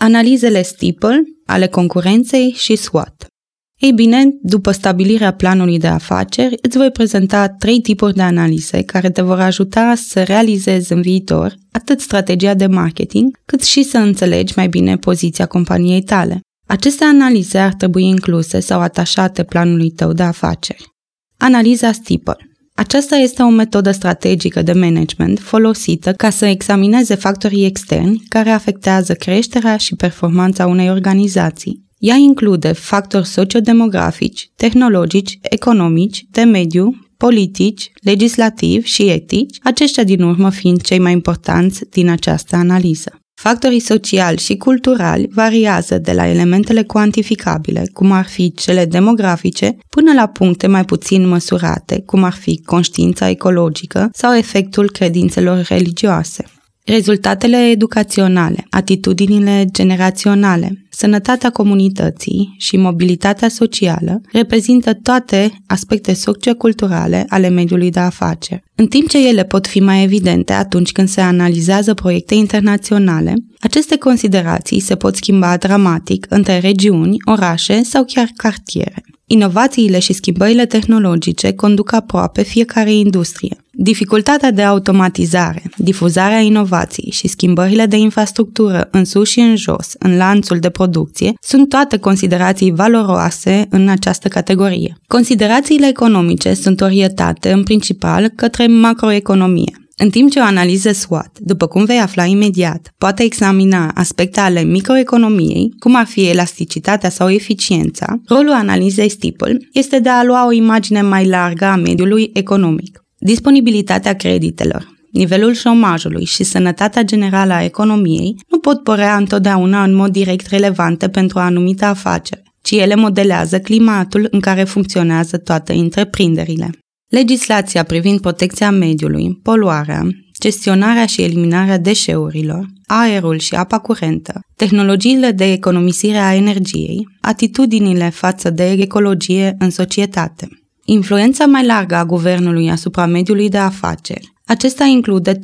Analizele Steeple ale concurenței și SWOT. Ei bine, după stabilirea planului de afaceri, îți voi prezenta 3 tipuri de analize care te vor ajuta să realizezi în viitor atât strategia de marketing, cât și să înțelegi mai bine poziția companiei tale. Aceste analize ar trebui incluse sau atașate planului tău de afaceri. Analiza Steeple. Aceasta este o metodă strategică de management folosită ca să examineze factorii externi care afectează creșterea și performanța unei organizații. Ea include factori sociodemografici, tehnologici, economici, de mediu, politici, legislativi și etici, aceștia din urmă fiind cei mai importanți din această analiză. Factorii sociali și culturali variază de la elementele cuantificabile, cum ar fi cele demografice, până la puncte mai puțin măsurate, cum ar fi conștiința ecologică sau efectul credințelor religioase. Rezultatele educaționale, atitudinile generaționale, sănătatea comunității și mobilitatea socială reprezintă toate aspecte socioculturale ale mediului de afaceri. În timp ce ele pot fi mai evidente atunci când se analizează proiecte internaționale, aceste considerații se pot schimba dramatic între regiuni, orașe sau chiar cartiere. Inovațiile și schimbările tehnologice conduc aproape fiecare industrie. Dificultatea de automatizare, difuzarea inovației și schimbările de infrastructură în sus și în jos, în lanțul de producție, sunt toate considerații valoroase în această categorie. Considerațiile economice sunt orientate în principal către macroeconomie. În timp ce o analiză SWOT, după cum vei afla imediat, poate examina aspecte ale microeconomiei, cum ar fi elasticitatea sau eficiența, rolul analizei Steeple este de a lua o imagine mai largă a mediului economic. Disponibilitatea creditelor, nivelul șomajului și sănătatea generală a economiei nu pot părea întotdeauna în mod direct relevante pentru o anumită afacere, ci ele modelează climatul în care funcționează toate întreprinderile. Legislația privind protecția mediului, poluarea, gestionarea și eliminarea deșeurilor, aerul și apa curentă, tehnologiile de economisire a energiei, atitudinile față de ecologie în societate. Influența mai largă a guvernului asupra mediului de afaceri. Aceasta include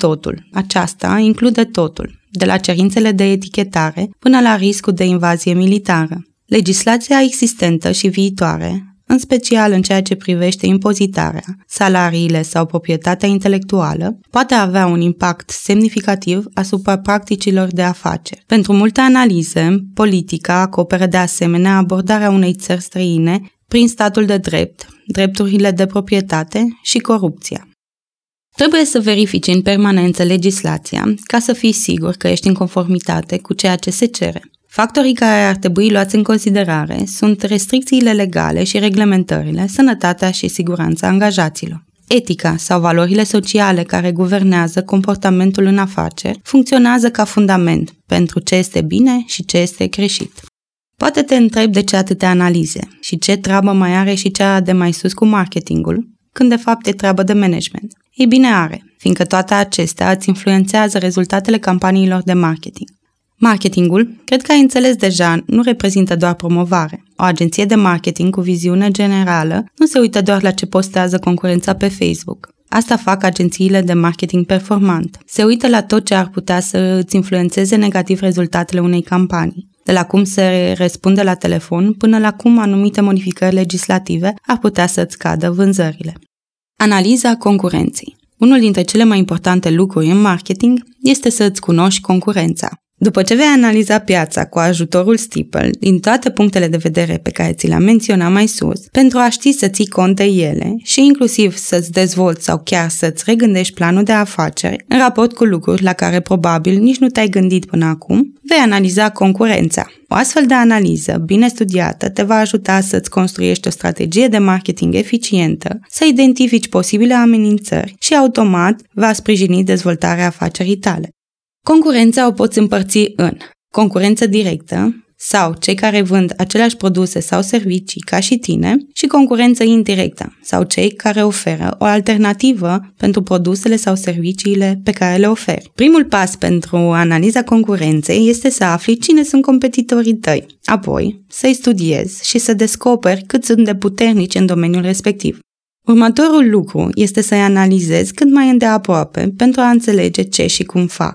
totul, de la cerințele de etichetare până la riscul de invazie militară. Legislația existentă și viitoare, în special în ceea ce privește impozitarea, salariile sau proprietatea intelectuală, poate avea un impact semnificativ asupra practicilor de afaceri. Pentru multe analize, politica acoperă de asemenea abordarea unei țări străine prin statul de drept, drepturile de proprietate și corupția. Trebuie să verifici în permanență legislația ca să fii sigur că ești în conformitate cu ceea ce se cere. Factorii care ar trebui luați în considerare sunt restricțiile legale și reglementările, sănătatea și siguranța angajaților. Etica sau valorile sociale care guvernează comportamentul în afaceri funcționează ca fundament pentru ce este bine și ce este greșit. Poate te întrebi de ce atâtea analize și ce treabă mai are și cea de mai sus cu marketingul, când de fapt e treabă de management. Ei bine are, fiindcă toate acestea îți influențează rezultatele campaniilor de marketing. Marketingul, cred că ai înțeles deja, nu reprezintă doar promovare. O agenție de marketing cu viziune generală nu se uită doar la ce postează concurența pe Facebook. Asta fac agențiile de marketing performant. Se uită la tot ce ar putea să îți influențeze negativ rezultatele unei campanii. De la cum se răspunde la telefon până la cum anumite modificări legislative ar putea să-ți scadă vânzările. Analiza concurenței. Unul dintre cele mai importante lucruri în marketing este să îți cunoști concurența. După ce vei analiza piața cu ajutorul Steeple din toate punctele de vedere pe care ți le-am menționat mai sus, pentru a ști să ții cont de ele și inclusiv să-ți dezvolți sau chiar să-ți regândești planul de afaceri în raport cu lucruri la care probabil nici nu te-ai gândit până acum, vei analiza concurența. O astfel de analiză bine studiată te va ajuta să-ți construiești o strategie de marketing eficientă, să identifici posibile amenințări și automat va sprijini dezvoltarea afacerii tale. Concurența o poți împărți în concurență directă sau cei care vând aceleași produse sau servicii ca și tine și concurență indirectă sau cei care oferă o alternativă pentru produsele sau serviciile pe care le oferi. Primul pas pentru analiza concurenței este să afli cine sunt competitorii tăi, apoi să-i studiezi și să descoperi cât sunt de puternici în domeniul respectiv. Următorul lucru este să-i analizezi cât mai îndeaproape pentru a înțelege ce și cum fac.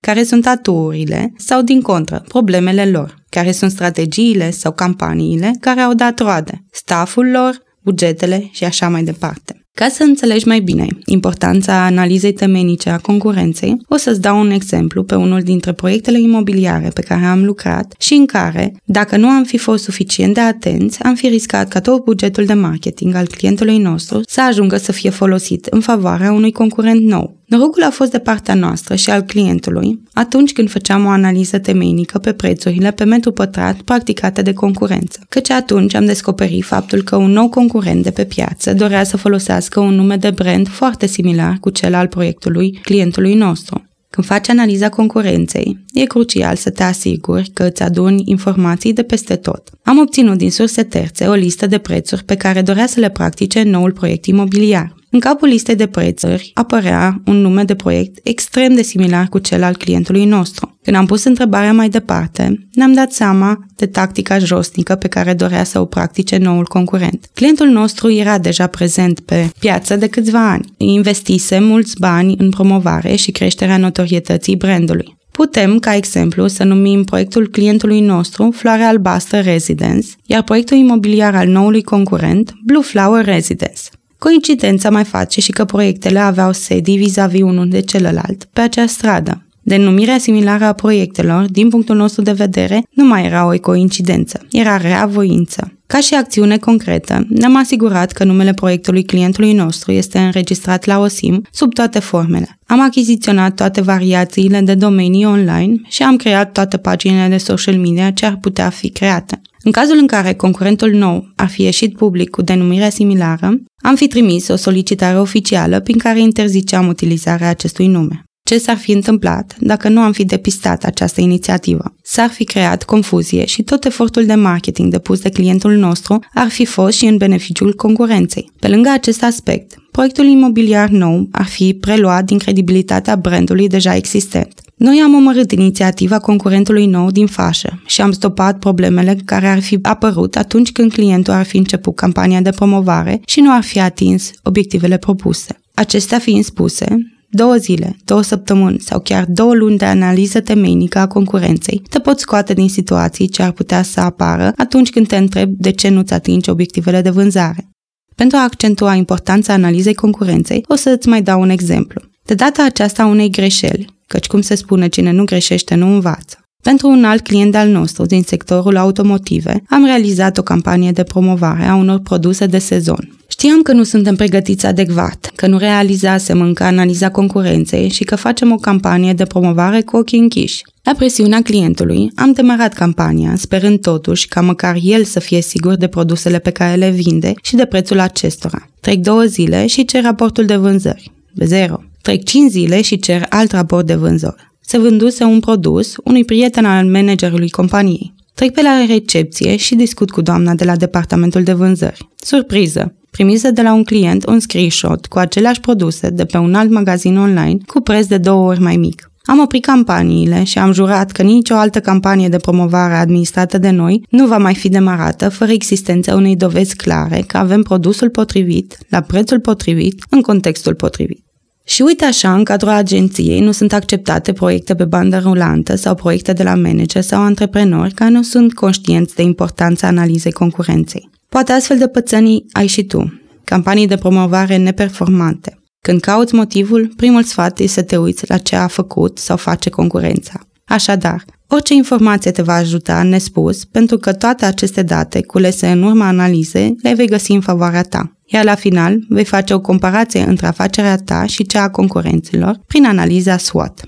care sunt atuurile sau, din contră, problemele lor, care sunt strategiile sau campaniile care au dat roade, stafful lor, bugetele și așa mai departe. Ca să înțelegi mai bine importanța analizei temeinice a concurenței, o să-ți dau un exemplu pe unul dintre proiectele imobiliare pe care am lucrat și în care, dacă nu am fi fost suficient de atenți, am fi riscat ca tot bugetul de marketing al clientului nostru să ajungă să fie folosit în favoarea unui concurent nou. Norocul a fost de partea noastră și al clientului atunci când făceam o analiză temeinică pe prețurile pe metru pătrat practicate de concurență, căci atunci am descoperit faptul că un nou concurent de pe piață dorea să folosească un nume de brand foarte similar cu cel al proiectului clientului nostru. Când faci analiza concurenței, e crucial să te asiguri că îți aduni informații de peste tot. Am obținut din surse terțe o listă de prețuri pe care dorea să le practice noul proiect imobiliar. În capul listei de prețuri apărea un nume de proiect extrem de similar cu cel al clientului nostru. Când am pus întrebarea mai departe, ne-am dat seama de tactica josnică pe care dorea să o practice noul concurent. Clientul nostru era deja prezent pe piață de câțiva ani. Investise mulți bani în promovare și creșterea notorietății brandului. Putem, ca exemplu, să numim proiectul clientului nostru Floarea Albastră Residence, iar proiectul imobiliar al noului concurent Blue Flower Residence. Coincidența mai face și că proiectele aveau sedii vis-a-vis unul de celălalt pe acea stradă. Denumirea similară a proiectelor, din punctul nostru de vedere, nu mai era o coincidență, era rea voință. Ca și acțiune concretă, ne-am asigurat că numele proiectului clientului nostru este înregistrat la OSIM sub toate formele. Am achiziționat toate variațiile de domenii online și am creat toate paginile de social media ce ar putea fi create. În cazul în care concurentul nou ar fi ieșit public cu denumirea similară, am fi trimis o solicitare oficială prin care interziceam utilizarea acestui nume. Ce s-ar fi întâmplat dacă nu am fi depistat această inițiativă? S-ar fi creat confuzie și tot efortul de marketing depus de clientul nostru ar fi fost și în beneficiul concurenței. Pe lângă acest aspect, proiectul imobiliar nou ar fi preluat din credibilitatea brandului deja existent. Noi am omorât inițiativa concurentului nou din fașă și am stopat problemele care ar fi apărut atunci când clientul ar fi început campania de promovare și nu ar fi atins obiectivele propuse. Acestea fiind spuse, 2 zile, 2 săptămâni sau chiar 2 luni de analiză temeinică a concurenței te pot scoate din situații ce ar putea să apară atunci când te întrebi de ce nu-ți atingi obiectivele de vânzare. Pentru a accentua importanța analizei concurenței, o să îți mai dau un exemplu. De data aceasta unei greșeli, căci cum se spune, cine nu greșește nu învață. Pentru un alt client al nostru din sectorul automotive, am realizat o campanie de promovare a unor produse de sezon. Știam că nu suntem pregătiți adecvat, că nu realizasem încă analiza concurenței și că facem o campanie de promovare cu ochii închiși. La presiunea clientului, am demarat campania, sperând totuși ca măcar el să fie sigur de produsele pe care le vinde și de prețul acestora. Trec 2 zile și cer raportul de vânzări. 0. Trec 5 zile și cer alt raport de vânzări. Se vânduse un produs unui prieten al managerului companiei. Trec pe la recepție și discut cu doamna de la departamentul de vânzări. Surpriză! Primise de la un client un screenshot cu aceleași produse de pe un alt magazin online cu preț de 2 ori mai mic. Am oprit campaniile și am jurat că nicio altă campanie de promovare administrată de noi nu va mai fi demarată fără existența unei dovezi clare că avem produsul potrivit, la prețul potrivit, în contextul potrivit. Și uite așa, în cadrul agenției nu sunt acceptate proiecte pe bandă rulantă sau proiecte de la manager sau antreprenori care nu sunt conștienți de importanța analizei concurenței. Poate astfel de pățănii ai și tu, campanii de promovare neperformante. Când cauți motivul, primul sfat este să te uiți la ce a făcut sau face concurența. Așadar, orice informație te va ajuta nespus, pentru că toate aceste date culese în urma analizei le vei găsi în favoarea ta. Iar la final, vei face o comparație între afacerea ta și cea a concurenților prin analiza SWOT.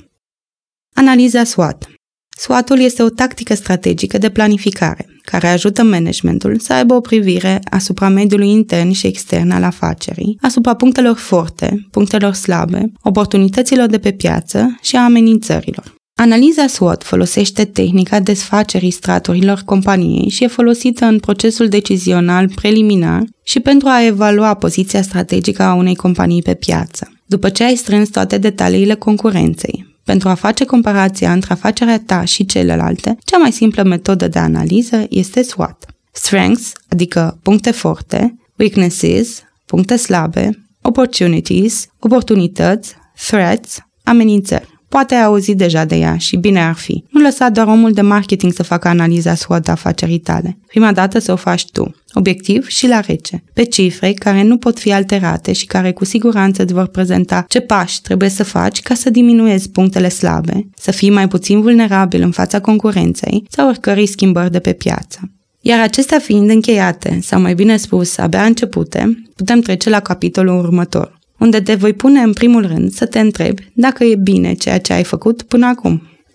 Analiza SWOT. SWOT-ul este o tactică strategică de planificare, care ajută managementul să aibă o privire asupra mediului intern și extern al afacerii, asupra punctelor forte, punctelor slabe, oportunităților de pe piață și a amenințărilor. Analiza SWOT folosește tehnica desfacerii straturilor companiei și e folosită în procesul decizional preliminar și pentru a evalua poziția strategică a unei companii pe piață. După ce ai strâns toate detaliile concurenței, pentru a face comparația între afacerea ta și celelalte, cea mai simplă metodă de analiză este SWOT. Strengths, adică puncte forte, weaknesses, puncte slabe, opportunities, oportunități, threats, amenințări. Poate ai auzit deja de ea și bine ar fi. Nu lăsa doar omul de marketing să facă analiza SWOT a afacerii tale. Prima dată să o faci tu. Obiectiv și la rece. Pe cifre care nu pot fi alterate și care cu siguranță îți vor prezenta ce pași trebuie să faci ca să diminuezi punctele slabe, să fii mai puțin vulnerabil în fața concurenței sau oricărei schimbări de pe piață. Iar acestea fiind încheiate, sau mai bine spus, abia începute, putem trece la capitolul următor, unde te voi pune în primul rând să te întrebi dacă e bine ceea ce ai făcut până acum.